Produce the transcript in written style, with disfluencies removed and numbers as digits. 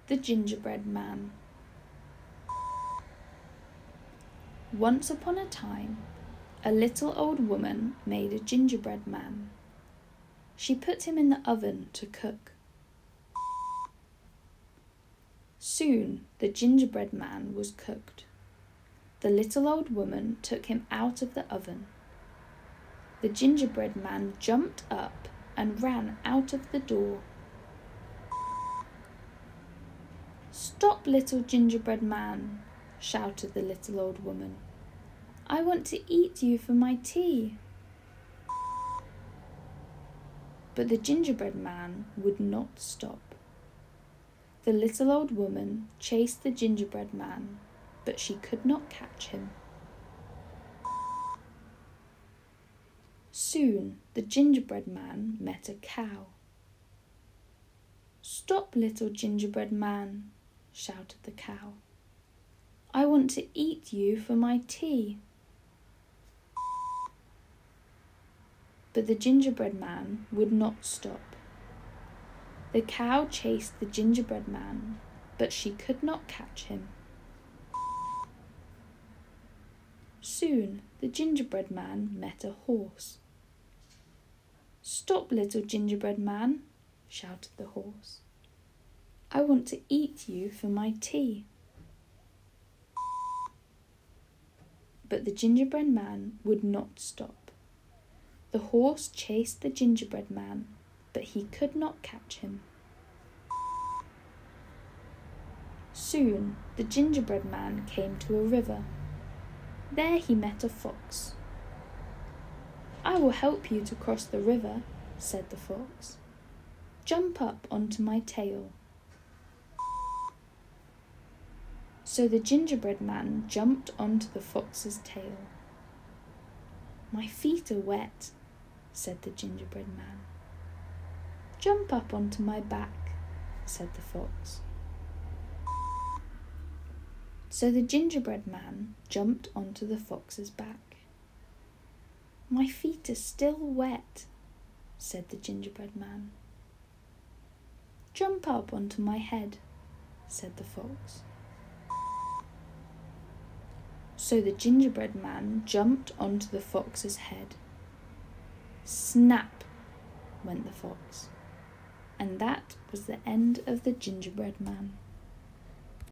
the Gingerbread Man. Once upon a time, a little old woman made a gingerbread man. She put him in the oven to cook. Soon the gingerbread man was cooked. The little old woman took him out of the oven. The gingerbread man jumped up and ran out of the door. "Stop, little gingerbread man," shouted the little old woman. "I want to eat you for my tea." But the gingerbread man would not stop. The little old woman chased the gingerbread man, but she could not catch him. Soon the gingerbread man met a cow. "Stop, little gingerbread man," shouted the cow. "I want to eat you for my tea." But the gingerbread man would not stop. The cow chased the gingerbread man, but she could not catch him. Soon the gingerbread man met a horse. "Stop, little gingerbread man," shouted the horse. "I want to eat you for my tea." But the gingerbread man would not stop. The horse chased the gingerbread man, but he could not catch him. Soon the gingerbread man came to a river. There he met a fox. "I will help you to cross the river," said the fox. "Jump up onto my tail." So the gingerbread man jumped onto the fox's tail. "My feet are wet," said the gingerbread man. "Jump up onto my back," said the fox. So the gingerbread man jumped onto the fox's back. "My feet are still wet," said the gingerbread man. "Jump up onto my head," said the fox. So the gingerbread man jumped onto the fox's head. Snap went the fox, and that was the end of the gingerbread man.